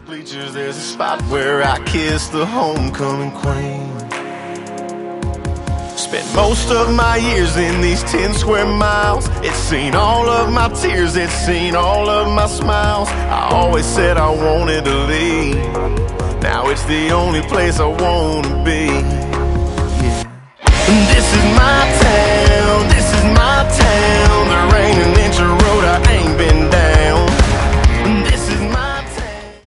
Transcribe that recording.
bleachers, there's a spot where I kissed the homecoming queen. Spent most of my years in these 10 square miles. It's seen all of my tears, it's seen all of my smiles. I always said I wanted to leave. Now it's the only place I wanna be. Yeah. This is my town.